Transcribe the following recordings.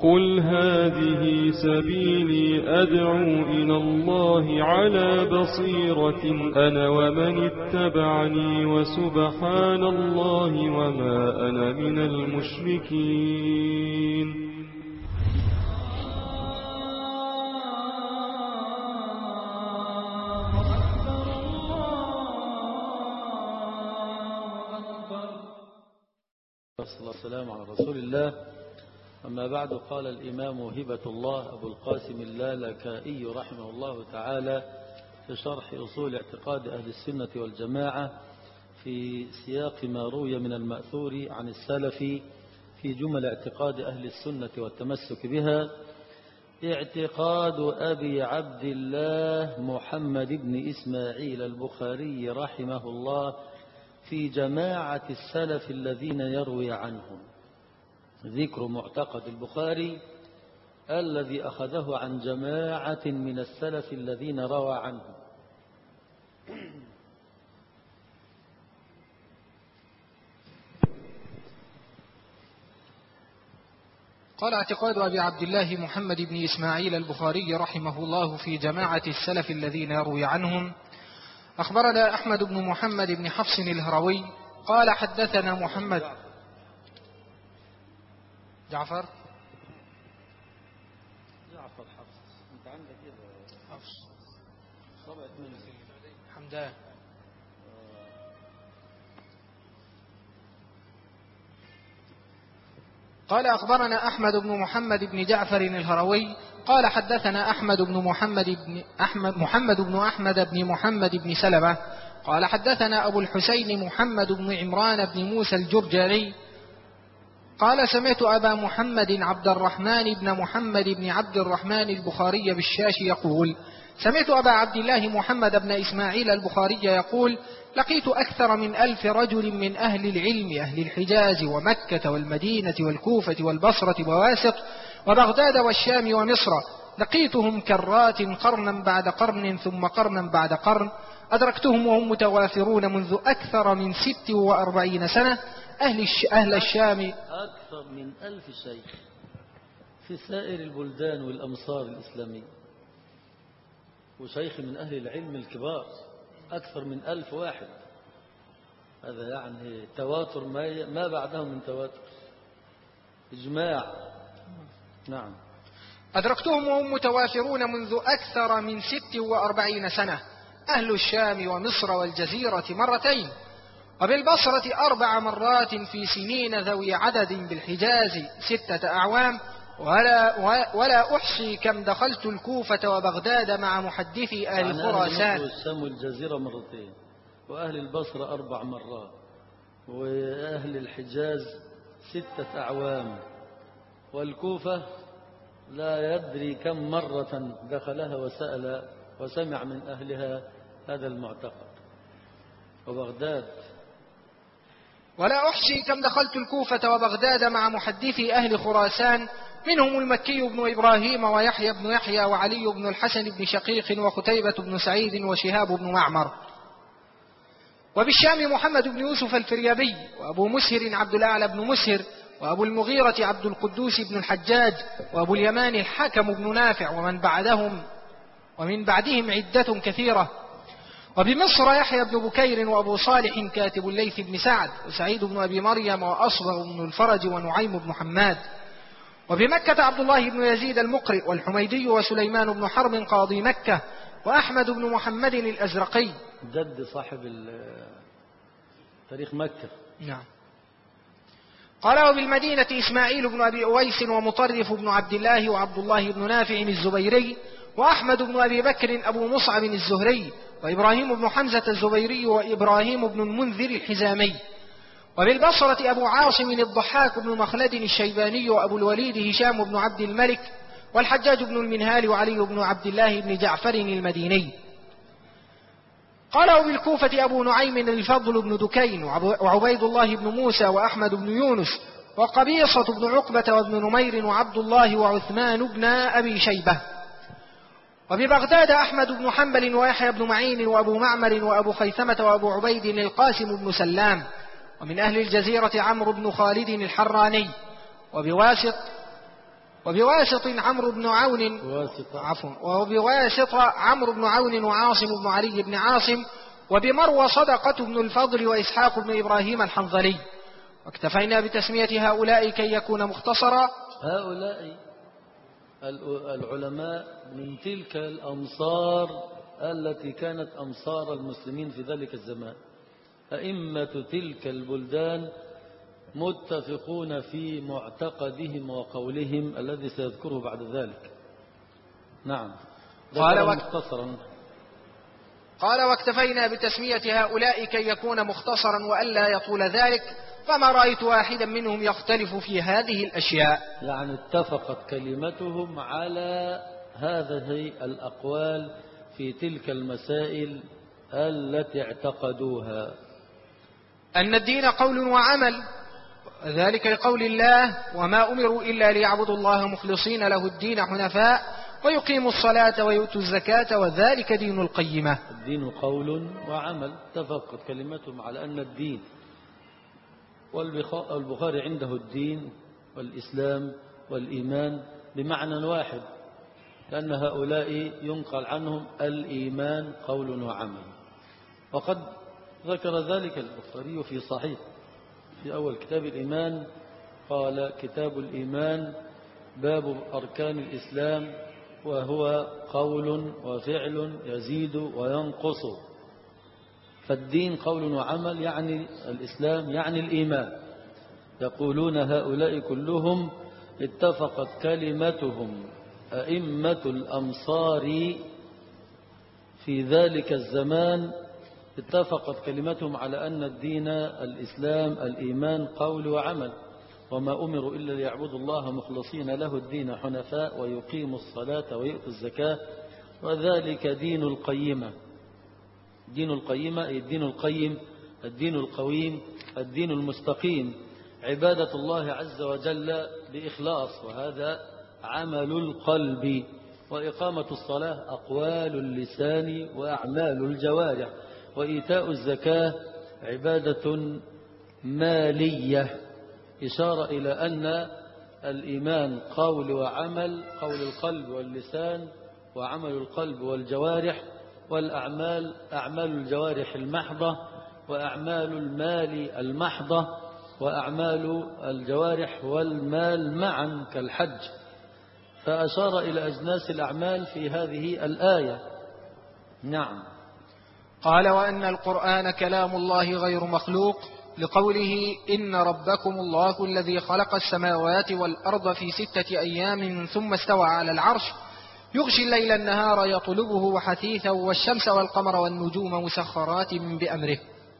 قل هذه سبيلي أدعو إلى الله على بصيرة أنا ومن اتبعني وسبحان الله وما أنا من المشركين. والسلام على رسول الله. أما بعد، قال الإمام هبة الله أبو القاسم اللالكائي رحمه الله تعالى في شرح أصول اعتقاد أهل السنة والجماعة في سياق ما روي من المأثور عن السلف في جمل اعتقاد أهل السنة والتمسك بها: اعتقاد أبي عبد الله محمد بن إسماعيل البخاري رحمه الله في جماعة السلف الذين يروي عنهم. ذكر معتقد البخاري الذي أخذه عن جماعة من السلف الذين روى عنهم. قال: اعتقاد أبي عبد الله محمد بن إسماعيل البخاري رحمه الله في جماعة السلف الذين يروي عنهم. أخبرنا أحمد بن محمد بن حفص الهروي قال: حدثنا محمد جعفر حفص. أنت عندك كده حفص صبعت منه حمدان. قال: أخبرنا أحمد بن محمد بن جعفر الهروي قال: حدثنا محمد بن أحمد بن محمد بن سلمة قال: حدثنا أبو الحسين محمد بن عمران بن موسى الجرجاني قال: سمعت أبا محمد عبد الرحمن بن محمد بن عبد الرحمن البخاري بالشاشي يقول: سمعت أبا عبد الله محمد بن إسماعيل البخاري يقول: لقيت أكثر من 1000 رجل من أهل العلم، أهل الحجاز ومكة والمدينة والكوفة والبصرة وواسط وبغداد والشام ومصر، لقيتهم كرات قرنا بعد قرن ثم قرنا بعد قرن، أدركتهم وهم متوافرون منذ أكثر من 46 سنة. أهل الشام أكثر من 1000 شيخ في سائر البلدان والأمصار الإسلامية، وشيخ من أهل العلم الكبار أكثر من 1000 واحد. هذا يعني تواتر ما بعده من تواتر، إجماع. نعم. أدركتهم وهم متوافرون منذ أكثر من 46 سنة. أهل الشام ومصر والجزيرة مرتين، وبالبصرة 4 مرات في سنين ذوي عدد، بالحجاز 6 أعوام، ولا أحصي كم دخلت الكوفة وبغداد مع محدثي أهل خراسان. أهل الشام والجزيرة مرتين، وأهل البصرة 4 مرات، وأهل الحجاز 6 أعوام، والكوفة لا يدري كم مرة دخلها وسأل وسمع من أهلها هذا المعتقد، وبغداد. ولا أحصي كم دخلت الكوفة وبغداد مع محدثي أهل خراسان، منهم المكي بن إبراهيم ويحيى بن يحيى وعلي بن الحسن بن شقيق وقتيبة بن سعيد وشهاب بن معمر. وبالشام محمد بن يوسف الفريابي، وأبو مسهر عبد الأعلى بن مسهر، وأبو المغيرة عبد القدوس بن الحجاج، وأبو اليمان الحكم بن نافع، ومن بعدهم عدة كثيرة. وبمصر يحيى بن بكير وأبو صالح كاتب الليث بن سعد، وسعيد بن أبي مريم، وأصبغ بن الفرج، ونعيم بن حماد. وبمكة عبد الله بن يزيد المقرئ، والحميدي، وسليمان بن حرب قاضي مكة، وأحمد بن محمد الأزرقي جد صاحب تاريخ مكة. نعم. قال: وبالمدينة إسماعيل بن أبي أويس، ومطرف بن عبد الله، وعبد الله بن نافع الزبيري، وأحمد بن أبي بكر أبو مصعب الزهري، وإبراهيم بن حمزة الزبيري، وإبراهيم بن المنذر الحزامي. وبالبصرة أبو عاصم الضحاك بن مخلد الشيباني، وأبو الوليد هشام بن عبد الملك، والحجاج بن المنهال، وعلي بن عبد الله بن جعفر المديني. قال: وبالكوفة أبو نعيم الفضل بن دكين، وعبيد الله بن موسى، وأحمد بن يونس، وقبيصة بن عقبة، وابن نمير، وعبد الله، وعثمان بن أبي شيبة. وببغداد أحمد بن حنبل، ويحيى بن معين، وأبو معمر، وأبو خيثمة، وأبو عبيد القاسم بن سلام. ومن أهل الجزيرة عمرو بن خالد الحراني. وبواسط وبواسط عمرو بن عون وبواسطة عمرو بن عون وعاصم بن علي بن عاصم، وبمروى صدقة بن الفضل وإسحاق بن إبراهيم الحنظلي. واكتفينا بتسمية هؤلاء كي يكون مختصرا. هؤلاء العلماء من تلك الأمصار التي كانت أمصار المسلمين في ذلك الزمان، أئمة تلك البلدان متفقون في معتقدهم وقولهم الذي سيذكره بعد ذلك. نعم. قال واكتفينا بتسمية هؤلاء كي يكون مختصرا وألا يطول ذلك، فما رأيت واحدا منهم يختلف في هذه الأشياء. يعني اتفقت كلمتهم على هذه الأقوال في تلك المسائل التي اعتقدوها. أن الدين قول وعمل، ذلك لقول الله: وما أمروا إلا ليعبدوا الله مخلصين له الدين حنفاء ويقيموا الصلاة ويؤتوا الزكاة وذلك دين القيمة. الدين قول وعمل، اتفقت كلمتهم على أن الدين، والبخاري عنده الدين والإسلام والإيمان بمعنى واحد، لأن هؤلاء ينقل عنهم الإيمان قول وعمل. وقد ذكر ذلك البخاري في صحيح في أول كتاب الإيمان، قال: كتاب الإيمان باب أركان الإسلام، وهو قول وفعل يزيد وينقص. فالدين قول وعمل يعني الإسلام يعني الإيمان. يقولون هؤلاء كلهم اتفقت كلمتهم أئمة الأمصار في ذلك الزمان، اتفقت كلمتهم على أن الدين الإسلام الإيمان قول وعمل، وما أمروا إلا ليعبدوا الله مخلصين له الدين حنفاء ويقيموا الصلاة ويؤتوا الزكاة وذلك دين القيمة. دين القيمة أي الدين القيم، الدين القويم، الدين المستقيم، عبادة الله عز وجل بإخلاص، وهذا عمل القلب، وإقامة الصلاة أقوال اللسان وأعمال الجوارح، وإيتاء الزكاة عبادة مالية، إشارة إلى أن الإيمان قول وعمل، قول القلب واللسان وعمل القلب والجوارح، والأعمال أعمال الجوارح المحضة وأعمال المال المحضة وأعمال الجوارح والمال معا كالحج. فأشار إلى أجناس الأعمال في هذه الآية. نعم. قال: وأن القرآن كلام الله غير مخلوق، لقوله: إن ربكم الله الذي خلق السماوات والأرض في 6 أيام ثم استوى على العرش يغشي الليل النهار يطلبه حثيثا والشمس والقمر والنجوم مسخرات بأمره.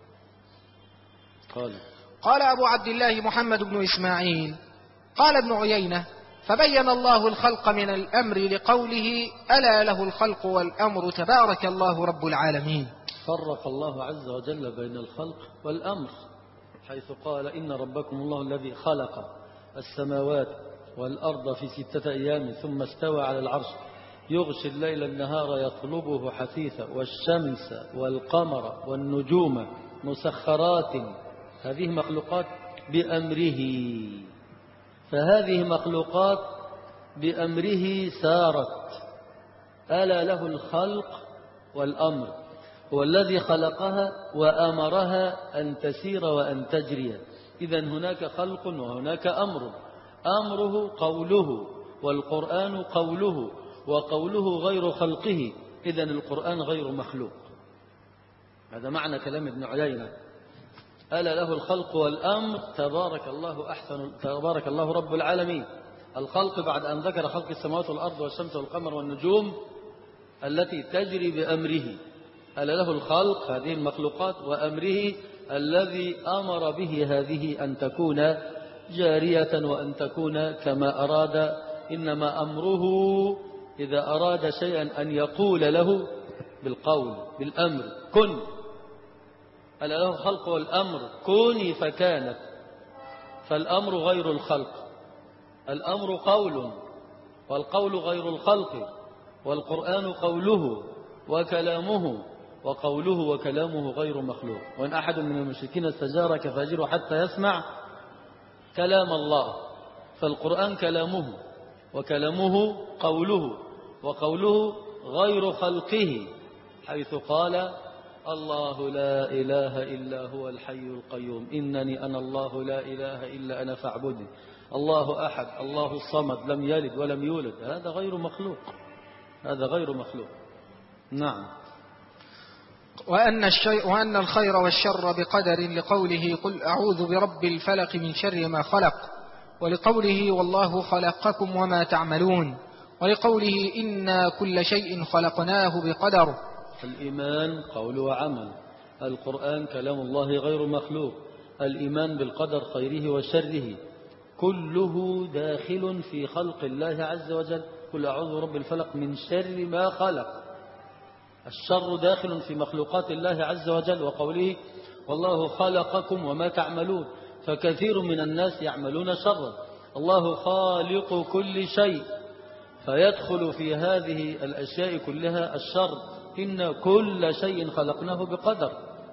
قال أبو عبد الله محمد بن إسماعيل قال ابن عيينة: فبين الله الخلق من الأمر لقوله: ألا له الخلق والأمر تبارك الله رب العالمين. فرق الله عز وجل بين الخلق والأمر، حيث قال: إن ربكم الله الذي خلق السماوات والأرض في 6 أيام ثم استوى على العرش يغشي الليل النهار يطلبه حثيثا والشمس والقمر والنجوم مسخرات، هذه مخلوقات بأمره، فهذه مخلوقات بأمره سارت. ألا له الخلق والأمر، هو الذي خلقها وأمرها أن تسير وأن تجري. إذن هناك خلق وهناك أمر، أمره قوله والقرآن قوله، وقوله غير خلقه، إذن القرآن غير مخلوق. هذا معنى كلام ابن عيينة: ألا له الخلق والأمر تبارك الله رب العالمين. الخلق بعد أن ذكر خلق السماوات والأرض والشمس والقمر والنجوم التي تجري بأمره، ألا له الخلق هذه المخلوقات وأمره الذي أمر به هذه أن تكون جارية وأن تكون كما أراد. إنما أمره إذا أراد شيئا أن يقول له بالقول بالأمر: كن. ألا له الخلق والأمر، كوني فكانت. فالأمر غير الخلق، الأمر قول، والقول غير الخلق، والقرآن قوله وكلامه، وقوله وكلامه غير مخلوق. وإن أحد من المشركين استجارك فأجره حتى يسمع كلام الله، فالقرآن كلامه وكلامه قوله، وقوله غير خلقه، حيث قال الله لا إله إلا هو الحي القيوم إنني أنا الله لا إله إلا أنا فاعبدني، الله أحد الله الصمد لم يلد ولم يولد. هذا غير مخلوق، هذا غير مخلوق. نعم. وأن الخير والشر بقدر، لقوله قل أعوذ برب الفلق من شر ما خلق، ولقوله والله خلقكم وما تعملون، ولقوله إنا كل شيء خلقناه بقدر. الإيمان قول وعمل، القرآن كلام الله غير مخلوق، الإيمان بالقدر خيره وشره كله داخل في خلق الله عز وجل. قل أعوذ برب الفلق من شر ما خلق، الشر داخل في مخلوقات الله عز وجل. وقوله والله خلقكم وما تعملون، فكثير من الناس يعملون شرا، الله خالق كل شيء، فيدخل في هذه الأشياء كلها الشر. إن كل شيء خلقناه بقدر،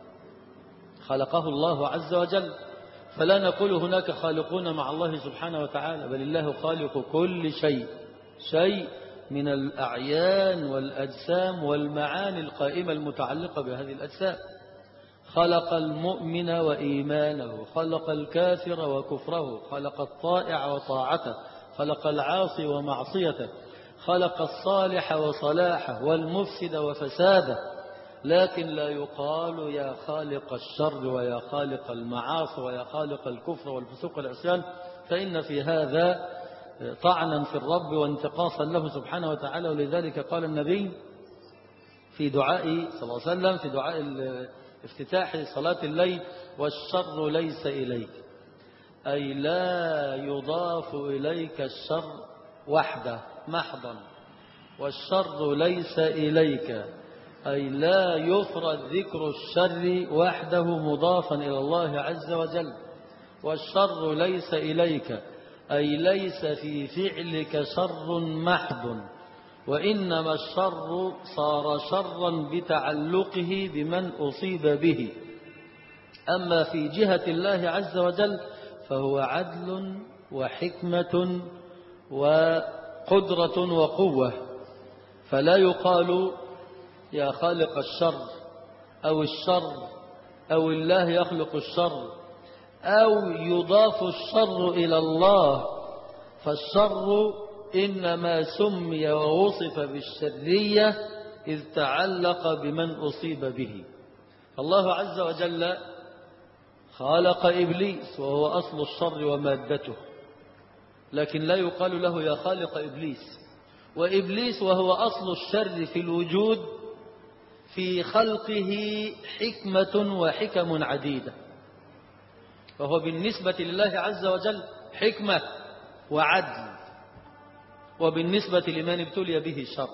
خلقه الله عز وجل، فلا نقول هناك خالقون مع الله سبحانه وتعالى، بل الله خالق كل شيء، شيء من الأعيان والأجسام والمعاني القائمة المتعلقة بهذه الأجسام. خلق المؤمن وإيمانه، خلق الكافر وكفره، خلق الطائع وطاعته، خلق العاصي ومعصيته، خلق الصالح وصلاحه والمفسد وفساده. لكن لا يقال يا خالق الشر ويا خالق المعاصي ويا خالق الكفر والفسوق والعصيان، فإن في هذا طعنا في الرب وانتقاصا له سبحانه وتعالى. ولذلك قال النبي في دعائه صلى الله عليه وسلم في دعاء افتتاح صلاة الليل: والشر ليس إليك، أي لا يضاف إليك الشر وحده محضا. والشر ليس إليك أي لا يفرد ذكر الشر وحده مضافا إلى الله عز وجل. والشر ليس إليك أي ليس في فعلك شر محض، وإنما الشر صار شرا بتعلقه بمن أصيب به. أما في جهة الله عز وجل فهو عدل وحكمة وقدرة وقوة، فلا يقال يا خالق الشر أو الشر أو الله يخلق الشر أو يضاف الشر إلى الله، فالشر إنما سمي ووصف بالشرية إذ تعلق بمن أصيب به. الله عز وجل خلق إبليس وهو أصل الشر ومادته، لكن لا يقال له يا خالق إبليس. وإبليس وهو أصل الشر في الوجود، في خلقه حكمة وحكم عديدة، فهو بالنسبة لله عز وجل حكمة وعدل، وبالنسبة لمن ابتلي به شر.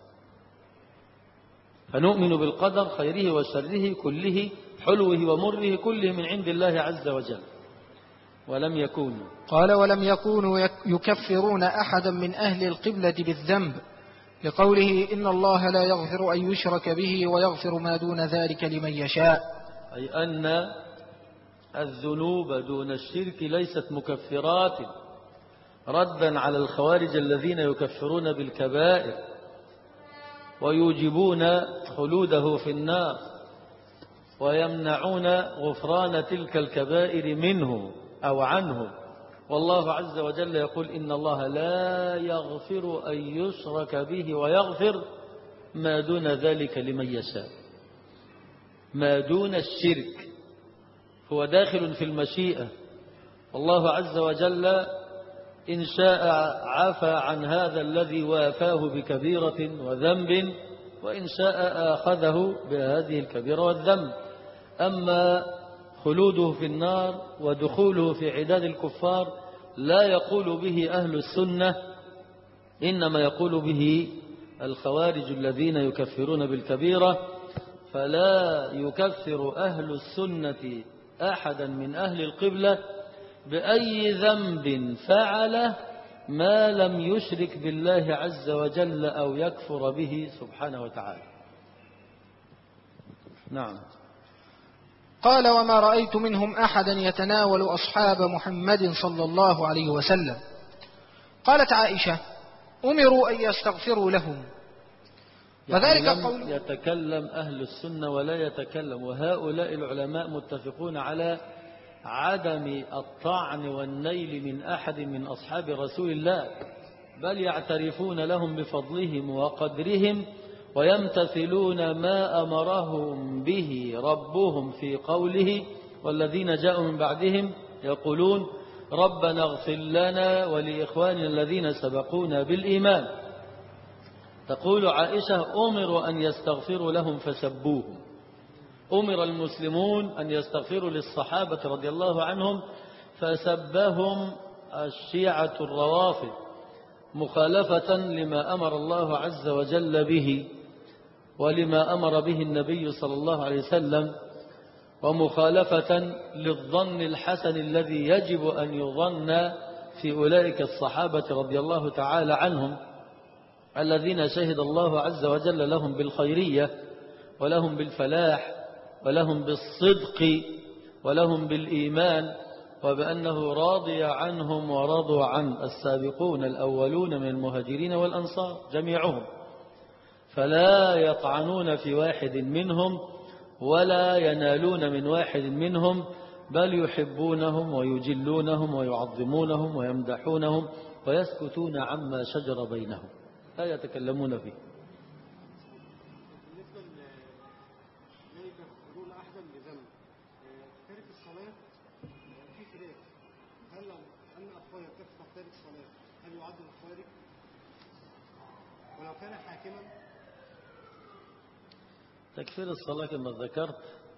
فنؤمن بالقدر خيره وشره كله، حلوه ومره كله من عند الله عز وجل. ولم يكونوا، قال ولم يكونوا يكفرون أحدا من أهل القبلة بالذنب، لقوله إن الله لا يغفر أن يشرك به ويغفر ما دون ذلك لمن يشاء، أي أن الذنوب دون الشرك ليست مكفرات، ردا على الخوارج الذين يكفرون بالكبائر ويوجبون خلوده في النار ويمنعون غفران تلك الكبائر منه أو عنه. والله عز وجل يقول إن الله لا يغفر أن يشرك به ويغفر ما دون ذلك لمن يشاء. ما دون الشرك هو داخل في المشيئة، والله عز وجل إن شاء عفى عن هذا الذي وافاه بكبيرة وذنب، وإن شاء آخذه بهذه الكبيرة والذنب. أما خلوده في النار ودخوله في عداد الكفار لا يقول به أهل السنة، إنما يقول به الخوارج الذين يكفرون بالكبيرة. فلا يكفر أهل السنة أحدا من أهل القبلة بأي ذنب فعله ما لم يشرك بالله عز وجل أو يكفر به سبحانه وتعالى. نعم. قال وما رأيت منهم أحدا يتناول أصحاب محمد صلى الله عليه وسلم. قالت عائشة أمروا أن يستغفروا لهم. وذلك يعني قول لم يتكلم أهل السنة ولا يتكلم، وهؤلاء العلماء متفقون على عدم الطعن والنيل من أحد من أصحاب رسول الله، بل يعترفون لهم بفضلهم وقدرهم، ويمتثلون ما أمرهم به ربهم في قوله: والذين جاءوا من بعدهم يقولون ربنا اغفر لنا ولإخواننا الذين سبقونا بالإيمان. تقول عائشة: أمروا أن يستغفروا لهم فسبوهم. أمر المسلمون أن يستغفروا للصحابة رضي الله عنهم فسبهم الشيعة الروافض، مخالفة لما أمر الله عز وجل به ولما أمر به النبي صلى الله عليه وسلم، ومخالفة للظن الحسن الذي يجب أن يظن في أولئك الصحابة رضي الله تعالى عنهم، الذين شهد الله عز وجل لهم بالخيرية ولهم بالفلاح ولهم بالصدق ولهم بالإيمان، وبأنه راضي عنهم ورضوا عن السابقون الأولون من المهاجرين والأنصار جميعهم، فلا يطعنون في واحد منهم ولا ينالون من واحد منهم، بل يحبونهم ويجلونهم ويعظمونهم ويمدحونهم ويسكتون عما شجر بينهم، لا يتكلمون فيه. بالنسبة لذلك يقولون أحدا بذنب تارك الصلاة في خلاف، هل لو أن أخويا تكفر تارك الصلاة هل يعد الخارج؟ ولو كان حاكما؟ تكفير الصلاة كما ذكرت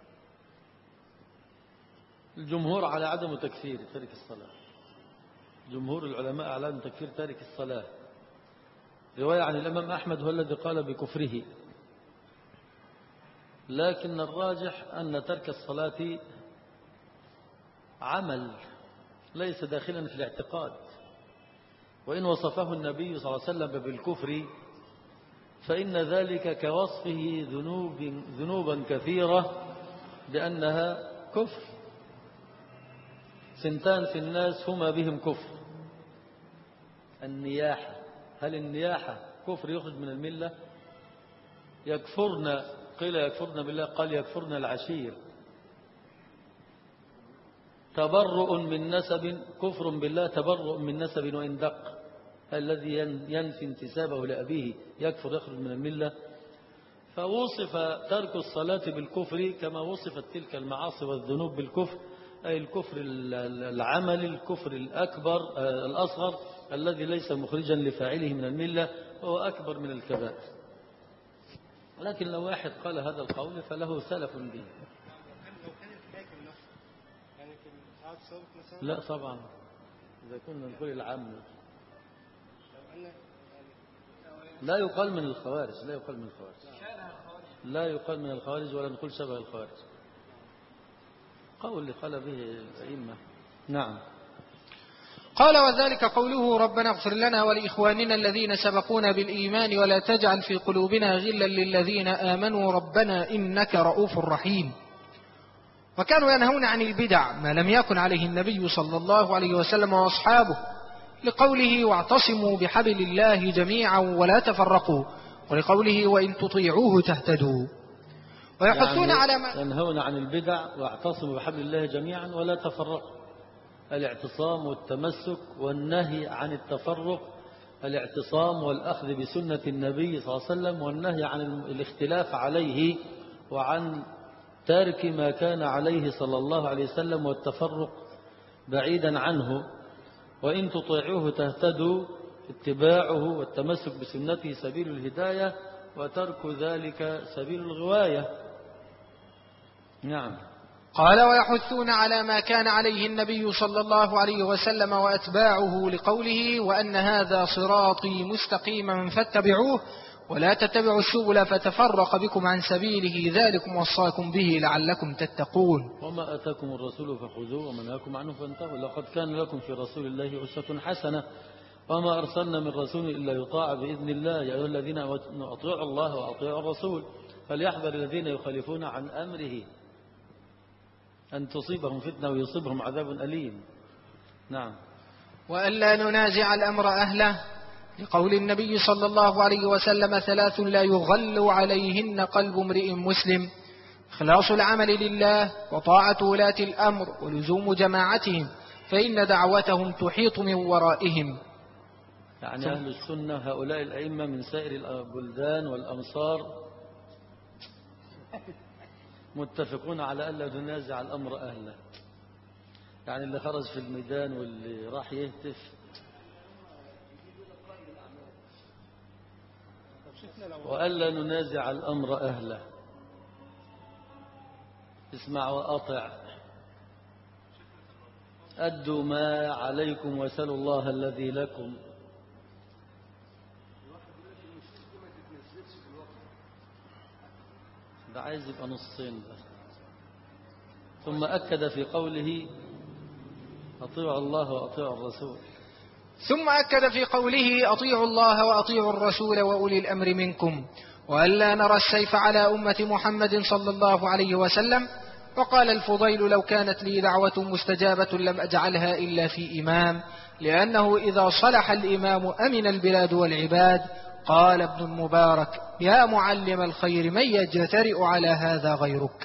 الجمهور على عدم تكفير تارك الصلاة، جمهور العلماء على عدم تكفير تارك الصلاة. رواية عن الإمام أحمد هو الذي قال بكفره، لكن الراجح أن ترك الصلاة عمل ليس داخلا في الاعتقاد، وإن وصفه النبي صلى الله عليه وسلم بالكفر فإن ذلك كوصفه ذنوبا كثيرة بأنها كفر. سنتان في الناس هما بهم كفر: النياحة. هل النياحة كفر يخرج من الملة؟ يكفرن، قيل يكفرن بالله، قال يكفرن العشير. تبرؤ من نسب، كفر بالله تبرؤ من نسب وإن دق، الذي ينفي انتسابه لأبيه يكفر يخرج من الملة. فوصف ترك الصلاة بالكفر كما وصفت تلك المعاصي والذنوب بالكفر، أي الكفر العمل، الكفر الأكبر الأصغر الذي ليس مخرجا لفاعله من الملة، وهو أكبر من الكبائر. لكن لو واحد قال هذا القول فله سلف به. لو كان الحاكم نفسه يعني في الساعات السابق مثلا؟ لا طبعا، إذا كنا نقول العام لا يقال من الخوارج، لا يقال من الخوارج، لا يقال من الخوارج ولا نقول شبه الخوارج، قول اللي قال به الأئمة. نعم. قال: وذلك قوله: ربنا اغفر لنا ولإخواننا الذين سبقونا بالإيمان ولا تجعل في قلوبنا غلا للذين آمنوا ربنا إنك رؤوف رحيم. وكانوا ينهون عن البدع ما لم يكن عليه النبي صلى الله عليه وسلم وأصحابه، لقوله: واعتصموا بحبل الله جميعا ولا تفرقوا، ولقوله: وإن تطيعوه تهتدوا. ويحثون يعني على ما ينهون عن البدع واعتصموا بحبل الله جميعا ولا تفرقوا، الاعتصام والتمسك، والنهي عن التفرق، الاعتصام والأخذ بسنة النبي صلى الله عليه وسلم، والنهي عن الاختلاف عليه وعن ترك ما كان عليه صلى الله عليه وسلم والتفرق بعيدا عنه. وإن تطيعوه تهتدوا، اتباعه والتمسك بسنته سبيل الهداية، وترك ذلك سبيل الغواية. نعم. قال: ويحثون على ما كان عليه النبي صلى الله عليه وسلم وأتباعه، لقوله: وأن هذا صراطي مستقيما فاتبعوه ولا تتبعوا السبل فتفرق بكم عن سبيله، ذلكم وصاكم به لعلكم تتقون. وما أتاكم الرسول فخذوه وما نهاكم عنه فانتهوا، لقد كان لكم في رسول الله أسوة حسنة، وما أرسلنا من رسول إلا يطاع بإذن الله، يا أيها الذين آمنوا أطيعوا الله وأطيعوا الرسول، فليحذر الذين يخالفون عن أمره أن تصيبهم فتنة ويصيبهم عذاب أليم. نعم. وألا ننازع الأمر أهله، لقول النبي صلى الله عليه وسلم: 3 لا يغل عليهن قلب امرئ مسلم: إخلاص العمل لله، وطاعة ولاة الأمر، ولزوم جماعتهم، فإن دعوتهم تحيط من ورائهم. يعني أهل السنة هؤلاء الأئمة من سائر البلدان والأمصار متفقون على ألا ننازع الأمر أهله. يعني اللي خرج في الميدان واللي راح يهتف وألا ننازع الأمر أهله. اسمع وأطع، أدوا ما عليكم وسلوا الله الذي لكم. ده عايز يبقى نصين بس. ثم أكد في قوله: أطيعوا الله وأطيعوا الرسول. ثم أكد في قوله: أطيعوا الله وأطيعوا الرسول وأولي الأمر منكم، وألا نرى السيف على أمة محمد صلى الله عليه وسلم. وقال الفضيل: لو كانت لي دعوة مستجابة لم أجعلها إلا في إمام، لأنه إذا صلح الإمام أمن البلاد والعباد. قال ابن المبارك: يا معلم الخير من يجترئ على هذا غيرك.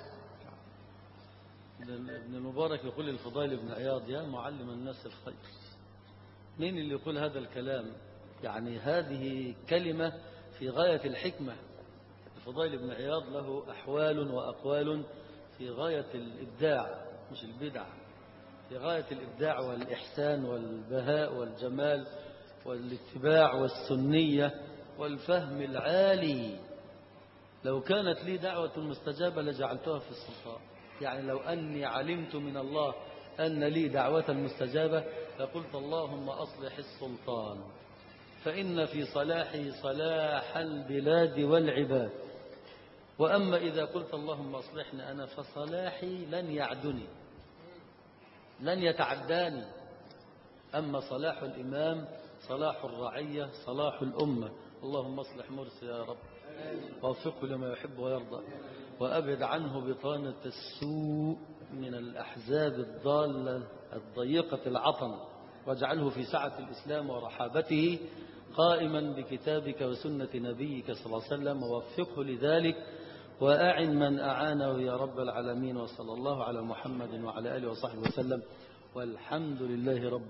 ابن المبارك يقول للفضيل بن عياض: يا معلم الناس الخير. مين اللي يقول هذا الكلام؟ يعني هذه كلمة في غاية الحكمة. الفضيل بن عياض له أحوال وأقوال في غاية الإبداع، مش البدع، في غاية الإبداع والإحسان والبهاء والجمال والاتباع والسنية والفهم العالي. لو كانت لي دعوة مستجابة لجعلتها في السلطان. يعني لو أني علمت من الله أن لي دعوة مستجابة لقلت: اللهم أصلح السلطان، فإن في صلاحه صلاح البلاد والعباد. وأما إذا قلت: اللهم أصلحني أنا، فصلاحي لن يعدني، لن يتعداني. أما صلاح الإمام صلاح الرعية صلاح الأمة. اللهم اصلح مرسي يا رب، ووفقه لما يحب ويرضى، وأبعد عنه بطانة السوء من الأحزاب الضالة الضيقة العطن، واجعله في سعة الإسلام ورحابته قائما بكتابك وسنة نبيك صلى الله عليه وسلم، ووفقه لذلك، وأعن من أعانه يا رب العالمين. وصلى الله على محمد وعلى آله وصحبه وسلم، والحمد لله رب